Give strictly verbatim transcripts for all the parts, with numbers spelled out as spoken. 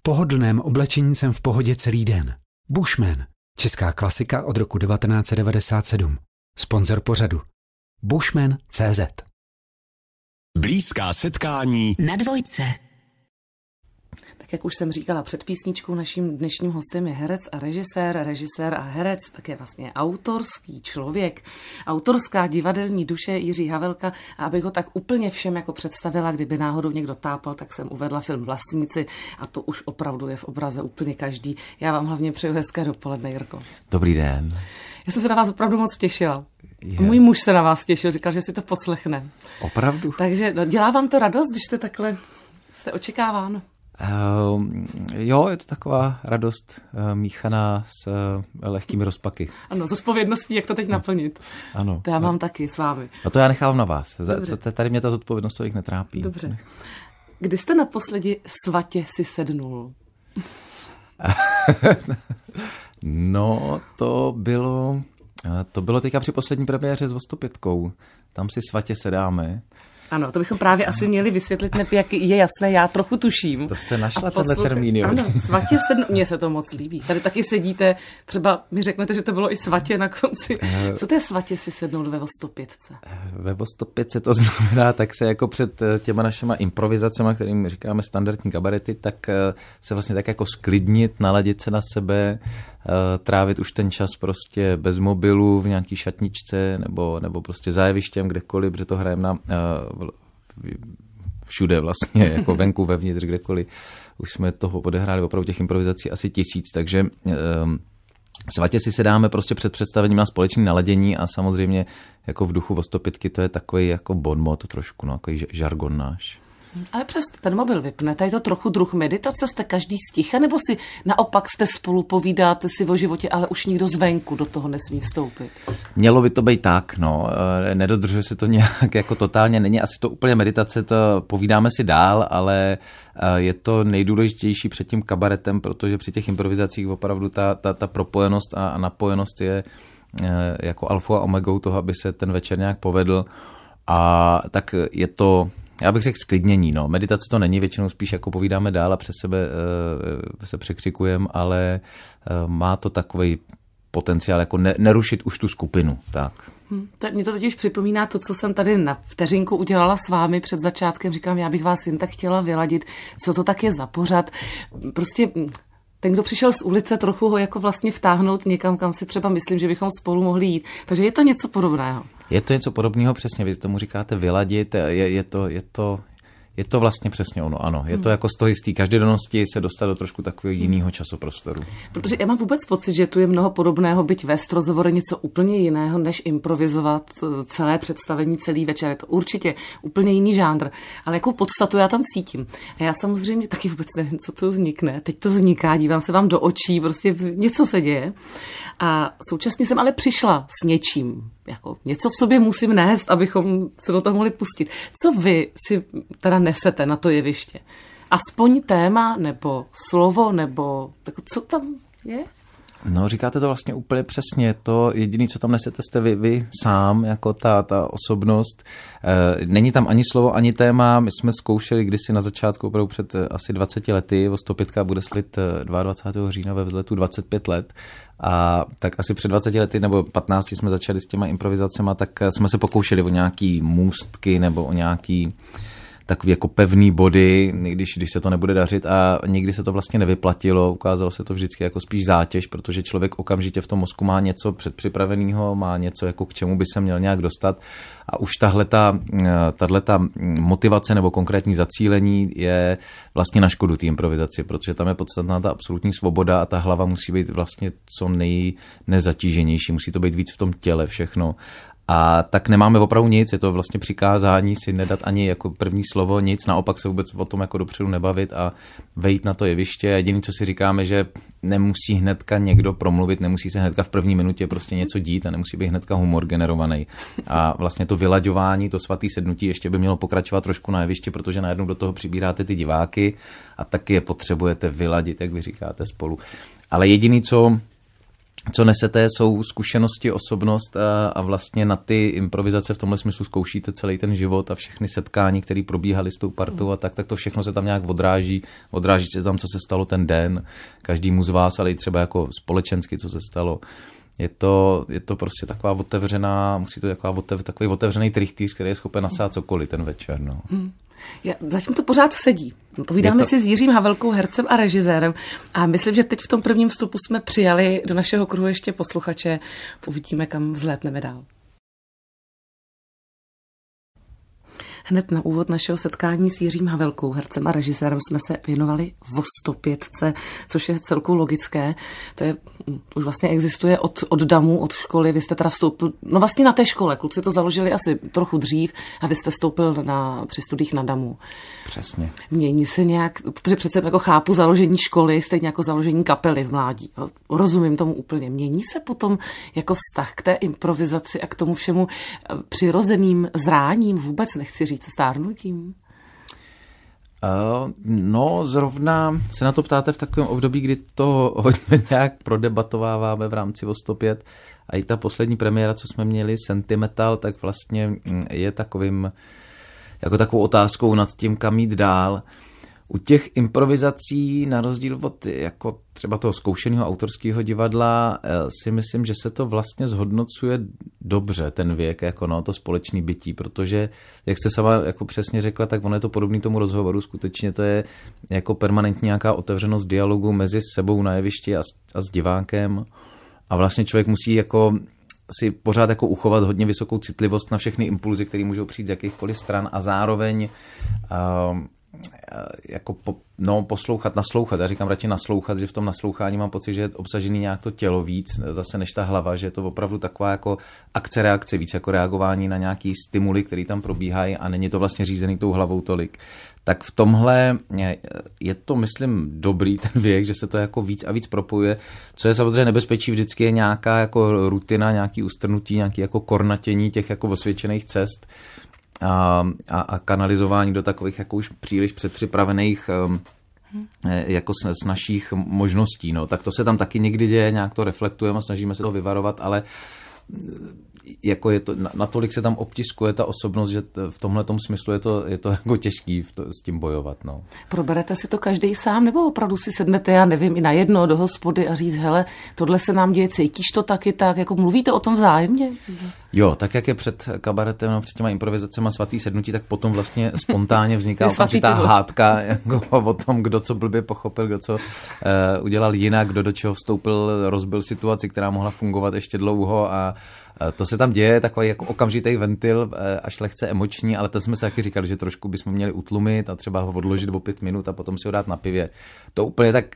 pohodlném oblečení jsem v pohodě celý den. Bushman, česká klasika od roku devatenáct set devadesát sedm. Sponzor pořadu. bushman tečka cé zet. Blízká setkání na dvojce. Tak jak už jsem říkala před písničkou, naším dnešním hostem je herec a režisér, režisér a herec, také vlastně autorský člověk, autorská divadelní duše Jiří Havelka. A abych ho tak úplně všem jako představila, kdyby náhodou někdo tápal, tak jsem uvedla film Vlastníci a to už opravdu je v obraze úplně každý. Já vám hlavně přeju hezké dopoledne, Jirko. Dobrý den. Já jsem se na vás opravdu moc těšila. Je. Můj muž se na vás těšil, říkal, že si to poslechne. Opravdu? Takže no, dělá vám to radost, když jste takhle jste očekáván? Uh, jo, je to taková radost uh, míchaná s uh, lehkými rozpaky. Ano, s odpovědností, jak to teď naplnit. Ano. To já mám no. taky s vámi. A to já nechávám na vás. Dobře. Tady mě ta zodpovědnost tolik netrápí. Dobře. Kdy jste naposledy svatě si sednul? No, to bylo, to bylo teďka při poslední premiéře s Vostopětkou. Tam si svatě sedáme. Ano, to bychom právě asi měli vysvětlit, neb jak je jasné, já trochu tuším. To jste našla tenhle termín, jo. Ano, svatě sednu, mně se to moc líbí. Tady taky sedíte, třeba mi řeknete, že to bylo i svatě na konci. Co to je svatě si sednout ve Vostopětce? Ve Vostopětce to znamená, tak se jako před těma našima improvizacemi, kterým říkáme standardní kabarety, tak se vlastně tak jako sklidnit, naladit se na sebe, trávit už ten čas prostě bez mobilu v nějaký šatničce nebo, nebo prostě za jevištěm, kdekoliv, protože to hrajeme na všude vlastně, jako venku, vevnitř, kdekoliv. Už jsme toho odehráli opravdu těch improvizací asi tisíc, takže um, svatě si sedáme prostě před představením na společné naladění a samozřejmě jako v duchu Vostopětky to je takový jako bonmot trošku, no, takový žargon náš. Ale přesto ten mobil vypnete, je to trochu druh meditace, jste každý sticha, nebo si naopak jste spolu, povídáte si o životě, ale už nikdo zvenku do toho nesmí vstoupit? Mělo by to být tak, no, nedodržuje se to nějak jako totálně, není asi to úplně meditace, to povídáme si dál, ale je to nejdůležitější před tím kabaretem, protože při těch improvizacích opravdu ta, ta, ta propojenost a napojenost je jako alfa a omegou toho, aby se ten večer nějak povedl a tak je to... Já bych řekl sklidnění, no. Meditace to není, většinou spíš jako povídáme dál a přes sebe e, se překřikujeme, ale e, má to takový potenciál jako ne, nerušit už tu skupinu, tak. Hmm, tak mě to totiž připomíná to, co jsem tady na vteřinku udělala s vámi před začátkem. Říkám, já bych vás jen tak chtěla vyladit, co to tak je za pořad. Prostě... Ten, kdo přišel z ulice, trochu ho jako vlastně vtáhnout někam, kam si třeba myslím, že bychom spolu mohli jít. Takže je to něco podobného. Je to něco podobného, přesně, vy tomu říkáte vyladit, je, je, to, je, to, je to vlastně přesně ono, ano. Je to jako z toho jistý každodennosti se dostat do trošku takového jiného časoprostoru. Protože já mám vůbec pocit, že tu je mnoho podobného, byť vést rozhovory něco úplně jiného, než improvizovat celé představení celý večer. Je to určitě úplně jiný žánr, ale jakou podstatu já tam cítím. A já samozřejmě taky vůbec nevím, co to vznikne. Teď to vzniká, dívám se vám do očí, prostě něco se děje. A současně jsem ale přišla s něčím. Jako něco v sobě musím nést, abychom se do toho mohli pustit. Co vy si teda nesete na to jeviště? Aspoň téma, nebo slovo, nebo tak co tam je? No, říkáte to vlastně úplně přesně. To jediné, co tam nesete, jste vy, vy sám, jako ta, ta osobnost. E, není tam ani slovo, ani téma. My jsme zkoušeli kdysi na začátku, opravdu před asi dvaceti lety, Vostopětka bude slavit dvacátého druhého října ve vzletu dvacet pět let. A tak asi před dvaceti lety nebo patnácti jsme začali s těma improvizacemi, tak jsme se pokoušeli o nějaký můstky nebo o nějaký takový jako pevný body, když, když se to nebude dařit a nikdy se to vlastně nevyplatilo, ukázalo se to vždycky jako spíš zátěž, protože člověk okamžitě v tom mozku má něco předpřipraveného, má něco jako k čemu by se měl nějak dostat a už tahleta, tahleta motivace nebo konkrétní zacílení je vlastně na škodu té improvizaci, protože tam je podstatná ta absolutní svoboda a ta hlava musí být vlastně co nejnezatíženější, musí to být víc v tom těle všechno. A tak nemáme opravdu nic, je to vlastně přikázání si nedat ani jako první slovo, nic, naopak se vůbec o tom jako dopředu nebavit a vejít na to jeviště. Jediné, co si říkáme, že nemusí hnedka někdo promluvit, nemusí se hnedka v první minutě prostě něco dít a nemusí být hnedka humor generovaný. A vlastně to vylaďování, to svatý sednutí ještě by mělo pokračovat trošku na jevišti, protože najednou do toho přibíráte ty diváky a taky je potřebujete vyladit, jak vy říkáte, spolu. Ale jediný, co co nesete, jsou zkušenosti, osobnost a, a vlastně na ty improvizace v tomhle smyslu zkoušíte celý ten život a všechny setkání, které probíhaly s tou partou a tak, tak to všechno se tam nějak odráží. Odráží se tam, co se stalo ten den, každému z vás, ale i třeba jako společensky, co se stalo. Je to, je to prostě taková otevřená, musí to taková otev, takový otevřený trichtýř, který je schopen nasát cokoliv ten večer. No. Hmm. Já, zatím to pořád sedí. Povídáme to... si s Jiřím Havelkou, hercem a režisérem, a myslím, že teď v tom prvním vstupu jsme přijali do našeho kruhu ještě posluchače. Uvidíme, kam vzlétneme dál. Hned na úvod našeho setkání s Jiřím Havelkou, hercem a režisérem, jsme se věnovali Vostopětce, což je celku logické. To je, už vlastně existuje od, od damu, od školy. Vy jste teda vstoupil, no vlastně na té škole, kluci to založili asi trochu dřív a vy jste vstoupil na, při studiích na damu. Přesně. Mění se nějak, protože přece jako chápu založení školy, stejně jako založení kapely v mládí. Rozumím tomu úplně. Mění se potom jako vztah k té improvizaci a k tomu všemu přirozeným zráním, vůbec nechci říct stárnutím? Uh, no, zrovna se na to ptáte v takovém období, kdy to hodně nějak prodebatováváme v rámci Vostopět. A i ta poslední premiéra, co jsme měli, Sentimental, tak vlastně je takovým, jako takovou otázkou nad tím, kam jít dál. U těch improvizací, na rozdíl od jako třeba toho zkoušeného autorského divadla, si myslím, že se to vlastně zhodnocuje dobře, ten věk, jako no, to společné bytí, protože, jak jste sama jako přesně řekla, tak ono je to podobný tomu rozhovoru, skutečně to je jako permanentní nějaká otevřenost dialogu mezi sebou na jevišti a, a s divákem a vlastně člověk musí jako si pořád jako uchovat hodně vysokou citlivost na všechny impulzy, které můžou přijít z jakýchkoliv stran a zároveň uh, jako po, no, poslouchat, naslouchat. Já říkám radši naslouchat, že v tom naslouchání mám pocit, že je obsažený nějak to tělo víc, zase než ta hlava, že je to opravdu taková jako akce, reakce, víc jako reagování na nějaký stimuly, které tam probíhají a není to vlastně řízený tou hlavou tolik. Tak v tomhle je, je to, myslím, dobrý ten věk, že se to jako víc a víc propojuje. Co je samozřejmě nebezpečí, vždycky je nějaká jako rutina, nějaký ustrnutí, nějaký jako kornatění těch jako osvědčených cest, A, a, a kanalizování do takových jako už příliš předpřipravených um, jako s, s našich možností. No. Tak to se tam taky někdy děje, nějak to reflektujeme a snažíme se to vyvarovat, ale jako je to, natolik se tam obtiskuje ta osobnost, že v tomhletom smyslu je to, je to jako těžký to, s tím bojovat. No. Proberete si to každý sám, nebo opravdu si sednete, já nevím, i na jedno do hospody a říct, hele, tohle se nám děje, cítíš to taky tak, jako mluvíte o tom vzájemně? Jo, tak jak je před kabaretem, no, před těma improvizacema svatý sednutí, tak potom vlastně spontánně vzniká určitá hádka jako o tom, kdo co blbě pochopil, kdo co uh, udělal jinak, kdo do čeho vstoupil, rozbil situaci, která mohla fungovat ještě dlouho a to se tam děje, takový jako okamžitý ventil, až lehce emoční, ale to jsme se taky říkali, že trošku bychom měli utlumit a třeba ho odložit o pět minut a potom si ho dát na pivě. To úplně tak,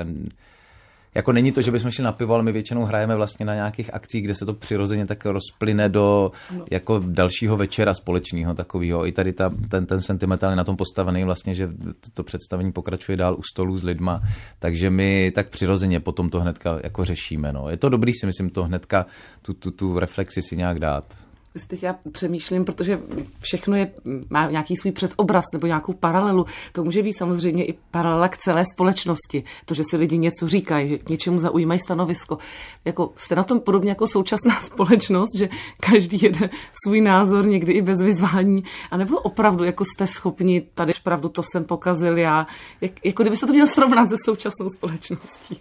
jako není to, že bychom šli na pivo, ale my většinou hrajeme vlastně na nějakých akcích, kde se to přirozeně tak rozplyne do jako dalšího večera společného takového. I tady ta, ten, ten sentimentál je na tom postavený vlastně, že to, to představení pokračuje dál u stolu s lidma, takže my tak přirozeně potom to hnedka jako řešíme. No. Je to dobrý, si myslím, to hnedka tu, tu, tu reflexi si nějak dát. Teď já přemýšlím, protože všechno je, má nějaký svůj předobraz nebo nějakou paralelu. To může být samozřejmě i paralela k celé společnosti. To, že si lidi něco říkají, že k něčemu zaujímají stanovisko. Jako, jste na tom podobně jako současná společnost, že každý jede svůj názor, někdy i bez vyzvání. A nebo opravdu jako jste schopni, tady pravdu to jsem pokazil já. Jak, jako kdybyste to měl srovnat se současnou společností.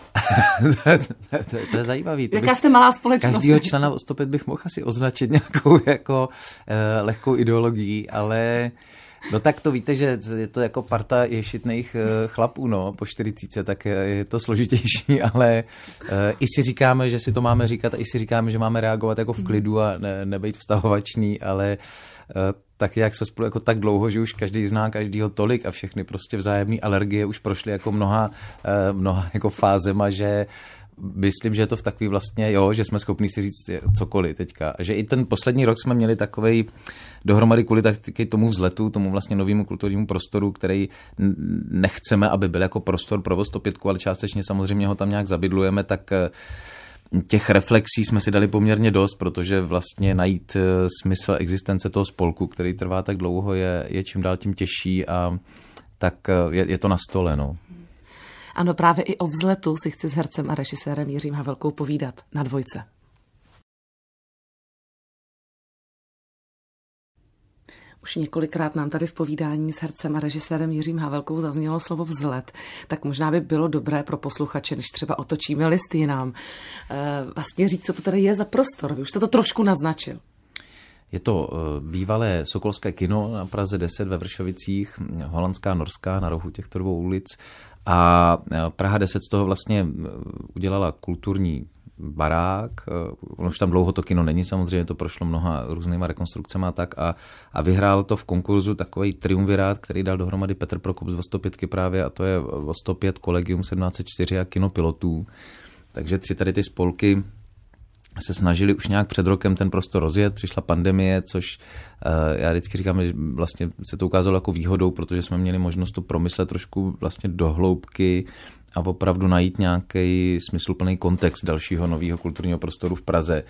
to, to, to je zajímavý. To Jaká jste malá společnost? Každýho člena Vostopět bych mohl asi označit nějakou jako eh, lehkou ideologií, ale no tak to víte, že je to jako parta ješitných eh, chlapů, no, po čtyřicítce, tak je to složitější, ale eh, i si říkáme, že si to máme říkat, a i si říkáme, že máme reagovat jako v klidu a ne, nebejt vztahovačný, ale eh, tak jak jsme spolu jako tak dlouho, že už každý zná každýho tolik a všechny prostě vzájemné alergie už prošly jako mnoha, eh, mnoha jako fázema, že myslím, že je to v takový vlastně, jo, že jsme schopni si říct cokoliv teďka. A že i ten poslední rok jsme měli takovej dohromady kvůli taky tomu vzletu, tomu vlastně novému kulturnímu prostoru, který nechceme, aby byl jako prostor pro Vostopětku, ale částečně samozřejmě ho tam nějak zabydlujeme, tak těch reflexí jsme si dali poměrně dost, protože vlastně najít smysl existence toho spolku, který trvá tak dlouho, je, je čím dál tím těžší a tak je, je to na stole, no. Ano, právě i o Vzletu si chci s hercem a režisérem Jiřím Havelkou povídat na Dvojce. Už několikrát nám tady v povídání s hercem a režisérem Jiřím Havelkou zaznělo slovo vzlet, tak možná by bylo dobré pro posluchače, než třeba otočíme list jinam, vlastně říct, co to tady je za prostor. Vy už jste to trošku naznačil. Je to bývalé Sokolské kino na Praze deset ve Vršovicích, holandská, norská, na rohu těchto dvou ulic. A Praha deset z toho vlastně udělala kulturní barák. Ono už tam dlouho to kino není, samozřejmě to prošlo mnoha různýma rekonstrukcemi a tak. A, a vyhrál to v konkurzu takový triumvirát, který dal dohromady Petr Prokop z Vostopětky právě, a to je Vostopět, Kolegium sedmnáct set čtyři a Kino pilotů. Takže tři tady ty spolky se snažili už nějak před rokem ten prostor rozjet, přišla pandemie, což uh, já vždycky říkám, že vlastně se to ukázalo jako výhodou, protože jsme měli možnost to promyslet trošku vlastně do hloubky a opravdu najít nějaký smysluplný kontext dalšího nového kulturního prostoru v Praze.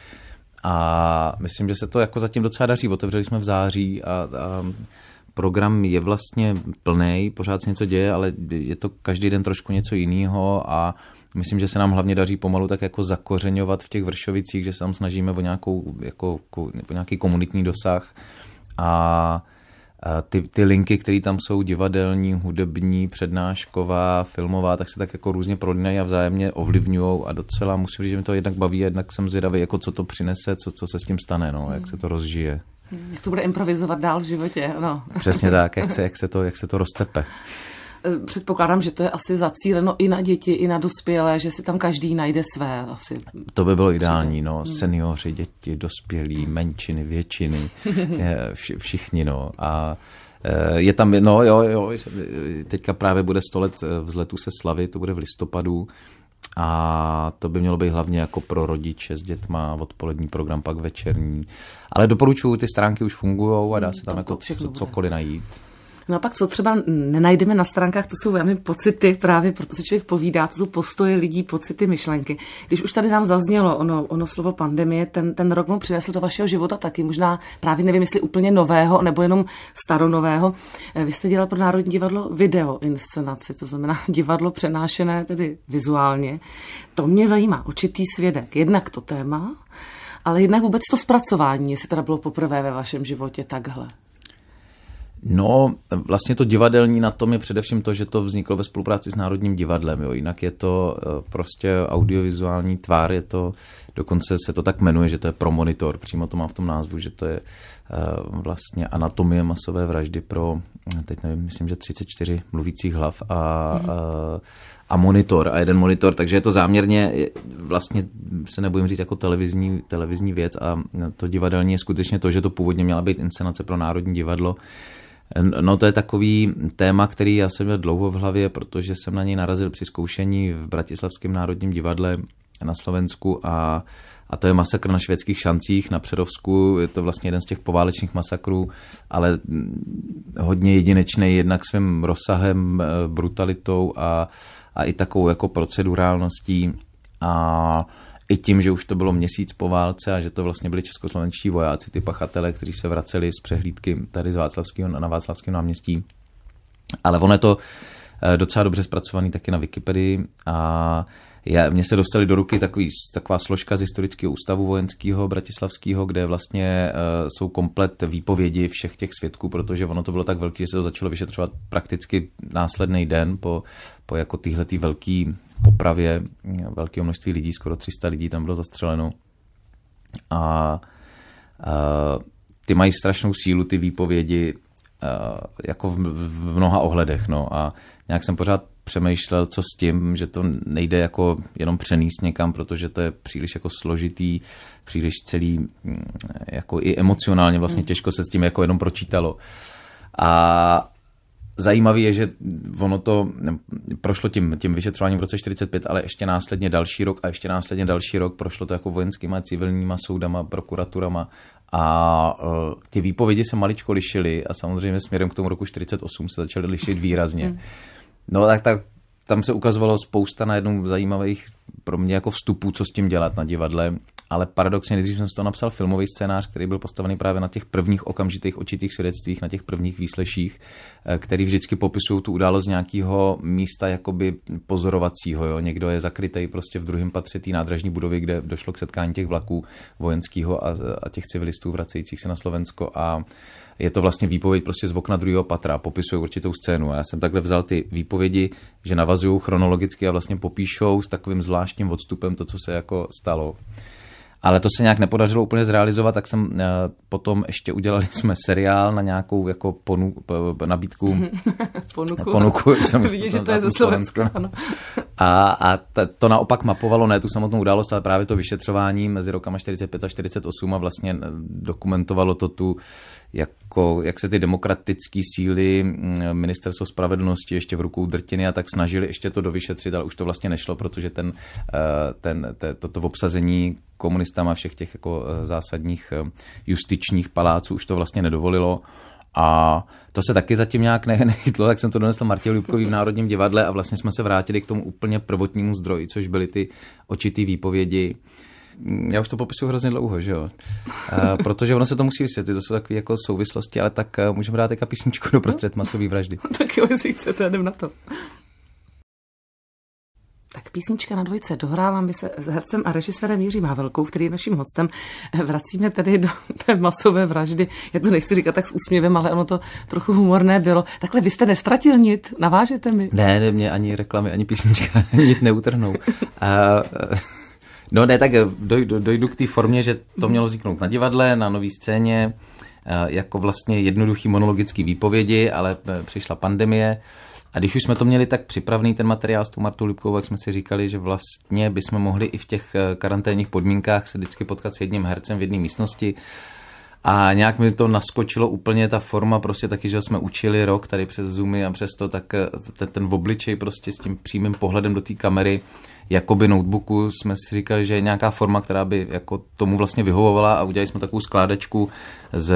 A myslím, že se to jako zatím docela daří. Otevřeli jsme v září a, a program je vlastně plnej, pořád se něco děje, ale je to každý den trošku něco jiného a myslím, že se nám hlavně daří pomalu tak jako zakořeňovat v těch Vršovicích, že se tam snažíme o, nějakou, jako, o nějaký komunitní dosah a ty, ty linky, které tam jsou divadelní, hudební, přednášková, filmová, tak se tak jako různě prolínají a vzájemně ovlivňujou a docela musím říct, že mi to jednak baví a jednak jsem zvědavý, jako co to přinese, co, co se s tím stane, no, jak se to rozžije. Jak to bude improvizovat dál v životě, no. Přesně tak, jak se, jak se, to, jak se to roztepe. Předpokládám, že to je asi zacíleno i na děti, i na dospělé, že si tam každý najde své asi. To by bylo ideální, no. Seniori, děti, dospělí, menšiny, většiny, vš, všichni, no. A je tam, no jo, jo, teďka právě bude sto let Vzletu se slavy, to bude v listopadu a to by mělo být hlavně jako pro rodiče s dětma, odpolední program, pak večerní. Ale doporučuji, ty stránky už fungujou a dá se tam, tam jako co, cokoliv najít. No a pak co třeba nenajdeme na stránkách, to jsou velmi pocity právě, protože člověk povídá, to jsou postoje lidí, pocity, myšlenky. Když už tady nám zaznělo ono, ono slovo pandemie, ten, ten rok mu přinesl do vašeho života taky, možná právě nevím, jestli úplně nového, nebo jenom staronového. Vy jste dělal pro Národní divadlo video inscenaci, to znamená divadlo přenášené tedy vizuálně. To mě zajímá, očitý svědek. Jednak to téma, ale jednak vůbec to zpracování, jestli teda bylo poprvé ve vašem životě takhle. No, vlastně to divadelní na tom je především to, že to vzniklo ve spolupráci s Národním divadlem, jo. Jinak je to prostě audiovizuální tvár, je to, dokonce se to tak jmenuje, že to je pro monitor, přímo to má v tom názvu, že to je uh, vlastně anatomie masové vraždy pro, teď nevím, myslím, že třicet čtyři mluvících hlav a, mm. uh, a monitor a jeden monitor, takže je to záměrně, vlastně se nebudem říct jako televizní, televizní věc a to divadelní je skutečně to, že to původně měla být inscenace pro Národní divadlo. No to je takový téma, který já jsem měl dlouho v hlavě, protože jsem na něj narazil při zkoušení v Bratislavském národním divadle na Slovensku a, a to je masakr na Švédských šancích na Přerovsku. Je to vlastně jeden z těch poválečných masakrů, ale hodně jedinečný jednak svým rozsahem, brutalitou a, a i takovou jako procedurálností a i tím, že už to bylo měsíc po válce a že to vlastně byli českoslovenští vojáci, ty pachatele, kteří se vraceli z přehlídky tady z Václavského, na Václavském náměstí. Ale ono je to docela dobře zpracovaný taky na Wikipedii a já, mně se dostali do ruky takový, taková složka z historického ústavu vojenského bratislavského, kde vlastně uh, jsou komplet výpovědi všech těch svědků, protože ono to bylo tak velké, že se to začalo vyšetřovat prakticky následný den po, po jako týhletý velký popravě velkého množství lidí, skoro tři sta lidí tam bylo zastřeleno. A uh, ty mají strašnou sílu, ty výpovědi, uh, jako v, v mnoha ohledech. No. A nějak jsem pořád přemýšlel, co s tím, že to nejde jako jenom přenést někam, protože to je příliš jako složitý, příliš celý, jako i emocionálně vlastně těžko se s tím jako jenom pročítalo. A zajímavý je, že ono to prošlo tím, tím vyšetřováním v roce čtyřicet pět, ale ještě následně další rok a ještě následně další rok prošlo to jako vojenskýma, civilníma soudama, prokuraturama a uh, ty výpovědi se maličko lišily a samozřejmě směrem k tomu roku čtyřicet osm se začaly lišit výrazně. No tak, tak tam se ukazovalo spousta najednou zajímavých pro mě jako vstupů, co s tím dělat na divadle ale paradoxně, když jsem si to napsal filmový scénář, který byl postavený právě na těch prvních okamžitých očitých svědectvích, na těch prvních výsleších, který vždycky popisují tu událost z nějakého místa jakoby pozorovacího. Jo? Někdo je zakrytej prostě v druhém patře té nádražní budovy, kde došlo k setkání těch vlaků vojenského a, a těch civilistů vracejících se na Slovensko a je to vlastně výpověď prostě z okna druhého patra, popisuje určitou scénu. A já jsem takhle vzal ty výpovědi, že navazují chronologicky a vlastně popíšou s takovým zvláštním odstupem to, co se jako stalo. Ale to se nějak nepodařilo úplně zrealizovat, tak jsem potom ještě udělali jsme seriál na nějakou jako ponu, nabídku. Ponuku. Ponuku. Vidíš, že to je ze Slovenska. A, a to naopak mapovalo ne tu samotnou událost, ale právě to vyšetřování mezi rokama čtyřicet pět a čtyřicet osm a vlastně dokumentovalo to tu, jako, jak se ty demokratické síly, ministerstvo spravedlnosti ještě v rukou drtiny a tak snažili ještě to dovyšetřit, ale už to vlastně nešlo, protože ten, ten, toto obsazení komunistama všech těch jako zásadních justičních paláců už to vlastně nedovolilo. A to se taky zatím nějak nechytlo, tak jsem to donesl Martě Lubkový v Národním divadle a vlastně jsme se vrátili k tomu úplně prvotnímu zdroji, což byly ty očitý výpovědi. Já už to popisuju hrozně dlouho, že jo? A protože ono se to musí vysvětlit, to jsou takové jako souvislosti, ale tak můžeme dát teďka písničku doprostřed masové vraždy. Tak jo, jestli chcete, jdem na to. Tak písnička na dvojce dohrála, my se s hercem a režisérem Jiřím Havelkou, který je naším hostem, vracíme tedy do té masové vraždy. Já to nechci říkat tak s úsměvem, ale ono to trochu humorné bylo. Takhle vy jste nestratil nit, navážete mi? Ne, ne, mě ani reklamy, ani písnička nit neutrhnou. A, no ne, tak dojdu, dojdu k té formě, že to mělo vzniknout na divadle, na nový scéně, jako vlastně jednoduchý monologický výpovědi, ale přišla pandemie. A když už jsme to měli tak připravený, ten materiál s tou Martou Lubkovou, tak jsme si říkali, že vlastně bychom mohli i v těch karanténních podmínkách se vždycky potkat s jedním hercem v jedné místnosti. A nějak mi to naskočilo úplně ta forma, prostě taky, že jsme učili rok tady přes Zoomy a přes to, tak ten, ten obličej prostě s tím přímým pohledem do té kamery, jakoby notebooku, jsme si říkali, že je nějaká forma, která by jako tomu vlastně vyhovovala a udělali jsme takovou skládačku z,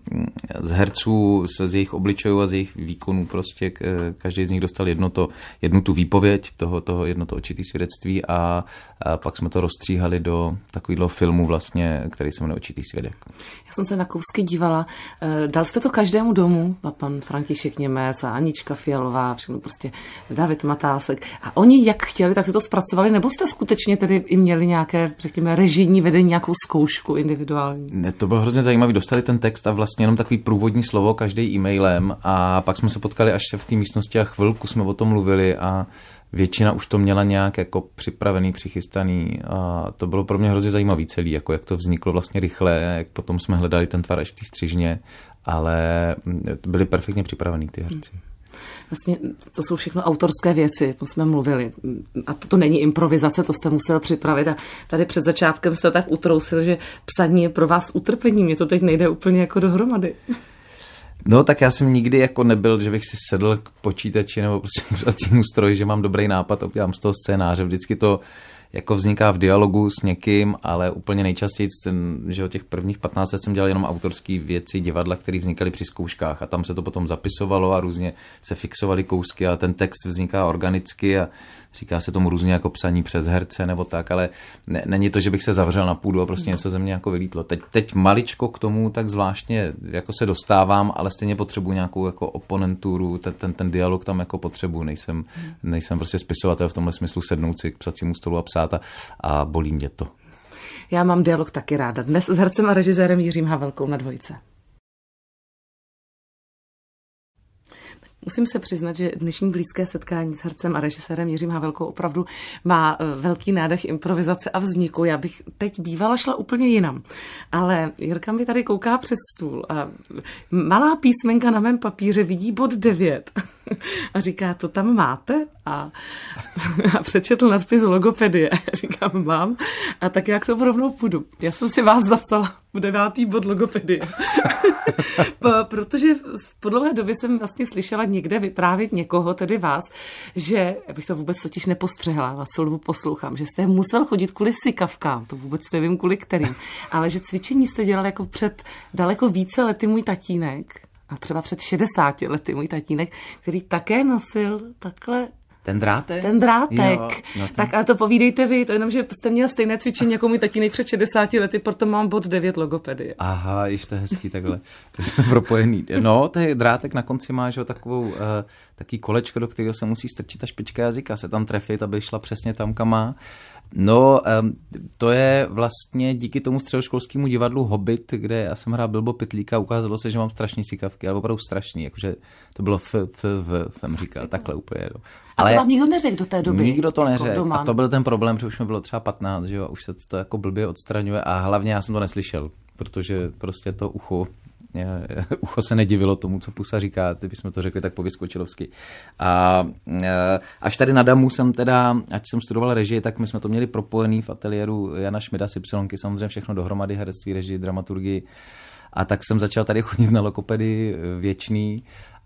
z herců, z, z jejich obličejů a z jejich výkonů prostě. Každý z nich dostal jedno to, jednu tu výpověď, toho, toho jedno to očitý svědectví a, a pak jsme to rozstříhali do takového filmu vlastně, který se jmenuje Očitý svědek. Já jsem se na kousky dívala. Dal jste to každému domu? A pan František Němec a Anička Fialová, všechno prostě David Matásek. A oni jak chtěli, tak se to zpracovali, nebo jste skutečně tedy i měli nějaké, řekněme, režijní vedení, nějakou zkoušku individuální? Ne, to bylo hrozně zajímavé. Dostali ten text a vlastně jenom takový průvodní slovo každý e-mailem a pak jsme se potkali až v té místnosti a chvilku jsme o tom mluvili a většina už to měla nějak jako připravený, přichystaný a to bylo pro mě hrozně zajímavý celý, jako jak to vzniklo vlastně rychle, jak potom jsme hledali ten tvar až v té střižně, ale byli perfektně připravený ty herci. Hmm. Vlastně to jsou všechno autorské věci, to jsme mluvili. A to, to není improvizace, to jste musel připravit. A tady před začátkem jste tak utrousil, že psaní je pro vás utrpení. Mně to teď nejde úplně jako dohromady. No tak já jsem nikdy jako nebyl, že bych si sedl k počítači nebo prostě psacímu stroji, že mám dobrý nápad a udělám z toho scénáře. Vždycky to jako vzniká v dialogu s někým, ale úplně nejčastěji ten, že od těch prvních patnáct let jsem dělal jenom autorský věci, divadla, které vznikaly při zkouškách a tam se to potom zapisovalo a různě se fixovaly kousky a ten text vzniká organicky a říká se tomu různě jako psaní přes herce nebo tak, ale ne, není to, že bych se zavřel na půdu a prostě něco ze mě jako vylítlo. Teď, teď maličko k tomu tak zvláštně jako se dostávám, ale stejně potřebuji nějakou jako oponenturu, ten, ten, ten dialog tam jako potřebuji. Nejsem, nejsem prostě spisovatel v tomhle smyslu sednout si k psacímu stolu a psát a, a bolí mě to. Já mám dialog taky ráda. Dnes s hercem a režisérem Jiřím Havelkou na dvojce. Musím se přiznat, že dnešní blízké setkání s hercem a režisérem Jiřím Havelkou opravdu má velký nádech improvizace a vzniku. Já bych teď bývala šla úplně jinam. Ale Jirka mi tady kouká přes stůl a malá písmenka na mém papíře vidí bod devět a říká, to tam máte? A, a přečetl nadpis logopedie. Říkám, mám. A tak jak to rovnou půjdu. Já jsem si vás zapsala v devátý bod logopedie. Protože po dlouhé době jsem vlastně slyšela někde vyprávět někoho, tedy vás, že, abych to vůbec totiž nepostřehla, vás celou dobu poslouchám, že jste musel chodit kvůli sykavkám, to vůbec nevím kvůli kterým, ale že cvičení jste dělal jako před daleko více lety můj tatínek, a třeba před šedesáti lety můj tatínek, který také nosil takhle Ten drátek? Ten drátek. Jo, no ten... Tak a to povídejte vy, to jenom, že jste měl stejné cvičení jako můj tatínek před šedesáti lety, proto mám bod devět logopedie. Aha, již to je hezký takhle. To jsme propojený. No, ten drátek na konci má, že takovou, uh, taký kolečko, do kterého se musí strčit ta špička jazyka, se tam trefit, aby šla přesně tam, kam má. No, um, to je vlastně díky tomu středoškolskému divadlu Hobbit, kde já jsem hrál Bilbo Pytlíka, ukázalo se, že mám strašný sykavky, ale opravdu strašný, jakože to bylo f, f, v, jsem říkal, takhle úplně. No. Ale a to vám nikdo neřekl do té doby? Nikdo to neřekl jako a to byl ten problém, že už mi bylo třeba patnáct, že jo, už se to jako blbě odstraňuje a hlavně já jsem to neslyšel, protože prostě to ucho ucho se nedivilo tomu, co pusa říká, kdybychom to řekli tak po vyskočilovsky. A až tady na Damu jsem teda, ať jsem studoval režii, tak my jsme to měli propojený v ateliéru Jana Šmida z Ypsilonky, samozřejmě všechno dohromady, herectví, režii, dramaturgii. A tak jsem začal tady chodit na logopedii věčný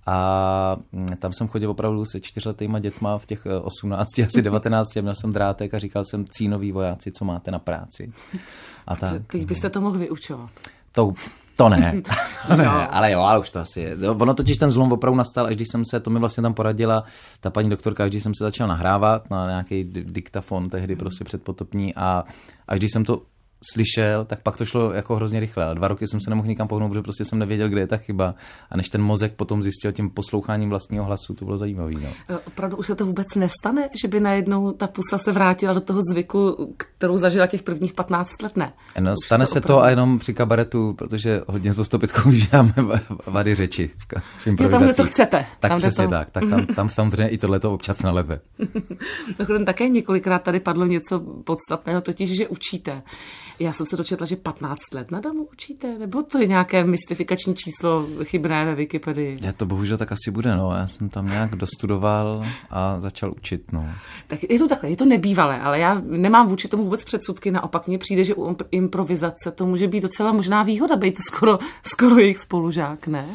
a tam jsem chodil opravdu se čtyřletýma dětma v těch osmnácti, asi devatenácti, měl jsem drátek a říkal jsem cínoví vojáci, co máte na práci. A tak. Teď byste to mohl vyučovat. To To ne, to ne, ale jo, ale už to asi je. Ono totiž ten zlom opravdu nastal, až když jsem se, to mi vlastně tam poradila ta paní doktorka, až když jsem se začal nahrávat na nějaký diktafon tehdy prostě předpotopní a až když jsem to slyšel, tak pak to šlo jako hrozně rychle. Ale dva roky jsem se nemohl nikam pohnout, protože prostě jsem nevěděl, kde je ta chyba. A než ten mozek potom zjistil tím posloucháním vlastního hlasu, to bylo zajímavý. No. Opravdu už se to vůbec nestane, že by najednou ta pusa se vrátila do toho zvyku, kterou zažila těch prvních patnáct let, ne? No, stane to se opravdu... to a jenom při kabaretu, protože hodně s Vostopitkou žáme vady řeči v improvizacích. Je tam, kde to chcete. Tak tam, přesně to... tak. Tak tam, tam samozřejmě i tohleto občas naleve. No, také několikrát tady padlo něco podstatného, totiž, že učíte. Já jsem se dočetla, že patnáct let na Damu učíte, nebo to je nějaké mystifikační číslo chybné ve Wikipedii? Já to bohužel tak asi bude, no. Já jsem tam nějak dostudoval a začal učit, no. Tak je to takhle, je to nebývalé, ale já nemám vůči tomu vůbec předsudky, naopak mně přijde, že u improvizace to může být docela možná výhoda, být to skoro, skoro jejich spolužák, ne?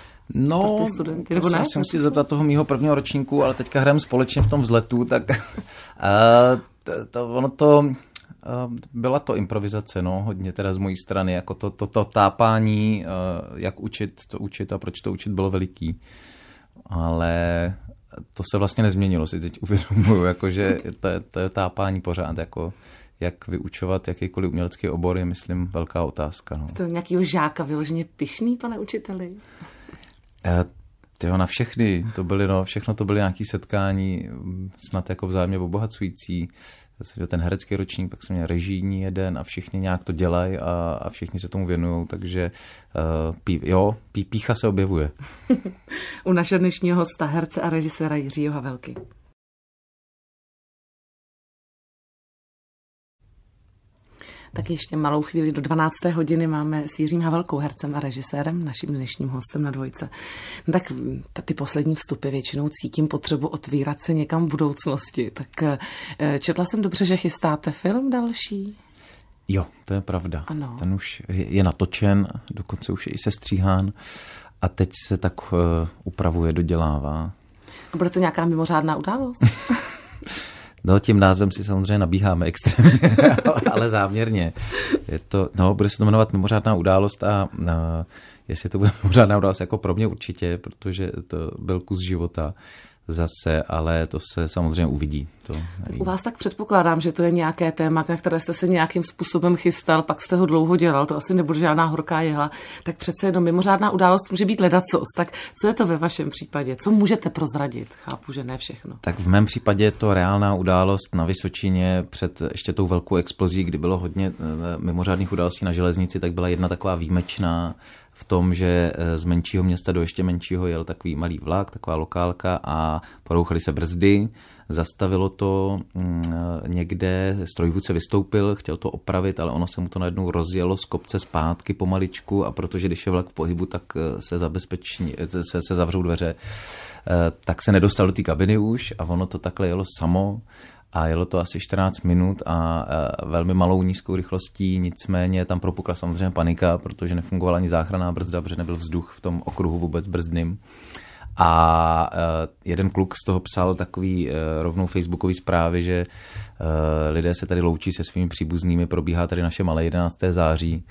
No, studenty, to nebo se ne? asi musí zeptat toho mýho prvního ročníku, ale teďka hrajeme společně v tom vzletu, tak uh, to, to, ono to... Byla to improvizace, no, hodně teda z mojí strany, jako to, to, to tápání, jak učit, co učit a proč to učit bylo veliký. Ale to se vlastně nezměnilo, si teď uvědomuju, jakože to, to je tápání pořád, jako jak vyučovat jakýkoliv umělecký obor je, myslím, velká otázka. No. Jste nějakýho žáka vyloženě pyšný, pane učiteli? Tyjo, na všechny, to byly, no, všechno to byly nějaké setkání, snad jako vzájemně obohacující. Ten herecký ročník, pak jsem měl režijní jeden a všichni nějak to dělají a, a všichni se tomu věnují, takže uh, pí, jo, pí, pícha se objevuje. U našeho dnešního hosta, herce a režiséra Jiřího Havelky. Tak ještě malou chvíli do dvanácté hodiny máme s Jiřím Havelkou, hercem a režisérem, naším dnešním hostem na Dvojce. No tak ty poslední vstupy většinou cítím potřebu otvírat se někam v budoucnosti. Tak četla jsem dobře, že chystáte film další? Jo, to je pravda. Ano. Ten už je, je natočen, dokonce už je i sestříhán a teď se tak uh, upravuje, dodělává. A bude to nějaká mimořádná událost? No, tím názvem si samozřejmě nabíháme extrémně, ale záměrně. Je to, no, bude se to jmenovat mimořádná událost a, a jestli to bude mimořádná událost jako pro mě určitě, protože to byl kus života zase, ale to se samozřejmě uvidí. To u vás tak předpokládám, že to je nějaké téma, na které jste se nějakým způsobem chystal, pak jste ho dlouho dělal, to asi nebude žádná horká jehla, tak přece jenom mimořádná událost může být ledacos. Tak co je to ve vašem případě? Co můžete prozradit? Chápu, že ne všechno. Tak v mém případě je to reálná událost na Vysočině před ještě tou velkou explozí, kdy bylo hodně mimořádných událostí na železnici, tak byla jedna taková výjimečná v tom, že z menšího města do ještě menšího jel takový malý vlak, taková lokálka a porouchaly se brzdy, zastavilo to někde, strojvůdce vystoupil, chtěl to opravit, ale ono se mu to najednou rozjelo z kopce zpátky pomaličku a protože když je vlak v pohybu, tak se zabezpeční, se, se zavřou dveře, tak se nedostal do té kabiny už a ono to takhle jelo samo. A jelo to asi čtrnáct minut a, a velmi malou nízkou rychlostí, nicméně tam propukla samozřejmě panika, protože nefungovala ani záchranná brzda, protože nebyl vzduch v tom okruhu vůbec brzdným. A jeden kluk z toho psal takový rovnou facebookový zprávy, že lidé se tady loučí se svými příbuznými, probíhá tady naše malé jedenácté září.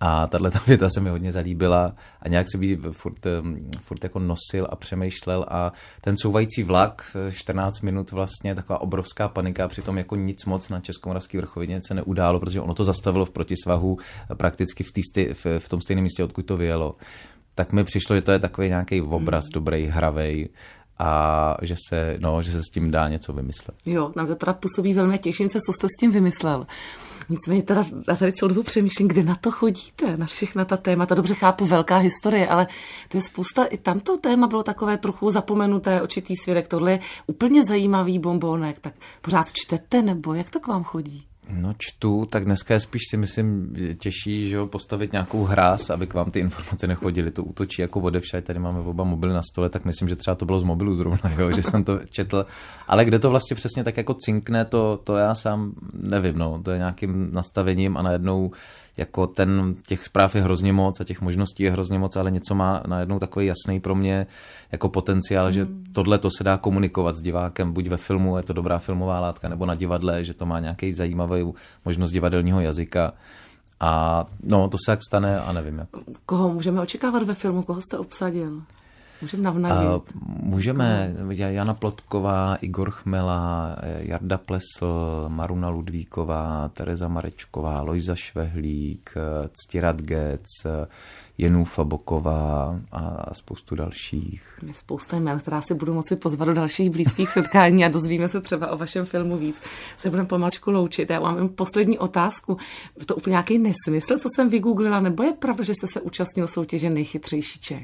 A tahle věta se mi hodně zalíbila a nějak se by furt, furt jako nosil a přemýšlel a ten couvající vlak, čtrnáct minut vlastně, taková obrovská panika, přitom jako nic moc na Českomoravský vrchovině se neudálo, protože ono to zastavilo v protisvahu prakticky v, tý, v, v tom stejném místě, odkud to vyjelo. Tak mi přišlo, že to je takový nějaký obraz, mm. dobrý, hravej, a že se, no, že se s tím dá něco vymyslet. Jo, nám to teda působí velmi, těším se, co jste s tím vymyslel. Nicméně teda, já tady celou dobu přemýšlím, kde na to chodíte, na všechna ta témata. Dobře chápu, velká historie, ale to je spousta, i tamto téma bylo takové trochu zapomenuté, očitý svědek, tohle je úplně zajímavý bonbónek, tak pořád čtete, nebo jak to k vám chodí? No čtu, tak dneska je spíš si myslím těžší, že jo, postavit nějakou hráz, aby k vám ty informace nechodily. To útočí jako odevšad, tady máme oba mobily na stole, tak myslím, že třeba to bylo z mobilu zrovna, jo, že jsem to četl. Ale kde to vlastně přesně tak jako cinkne, to, to já sám nevím, no, to je nějakým nastavením a najednou jako ten, těch zpráv je hrozně moc a těch možností je hrozně moc, ale něco má najednou takový jasný pro mě jako potenciál, mm. že tohle to se dá komunikovat s divákem, buď ve filmu, je to dobrá filmová látka, nebo na divadle, že to má nějaký zajímavý možnost divadelního jazyka. A no, to se jak stane a nevím jak. Koho můžeme očekávat ve filmu, koho jste obsadil? Můžeme navnadit. Uh, můžeme. Jana Plotková, Igor Chmela, Jarda Plesl, Maruna Ludvíková, Tereza Marečková, Lojza Švehlík, Ctirad Gec, Jenůfa Boková a spoustu dalších. Je spousta jmen, která si budu moci pozvat do dalších blízkých setkání a dozvíme se třeba o vašem filmu víc. Se budeme pomalčku loučit. Já mám poslední otázku. Je to úplně nějaký nesmysl, co jsem vygooglila, nebo je pravda, že jste se účastnil soutěže Nejchytřejší Čech?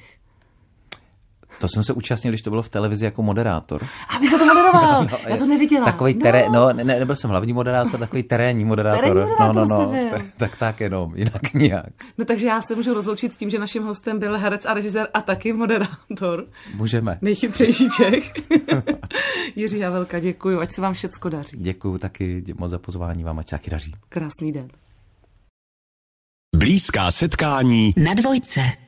To jsem se účastnil, když to bylo v televizi jako moderátor. A vy jste to moderoval, no, já to neviděla. Takový no. terén, no, ne, nebyl jsem hlavní moderátor, takový terénní moderátor. Terénní moderátor no, no, no, tak, tak tak jenom, jinak nijak. No takže já se můžu rozloučit s tím, že naším hostem byl herec a režisér a taky moderátor. Můžeme. Nejchytřejší Čech. Jiří Havelka, děkuji, ať se vám všecko daří. Děkuji taky moc za pozvání, vám ať se taky daří. Krásný den. Blízká setkání na Dvojce.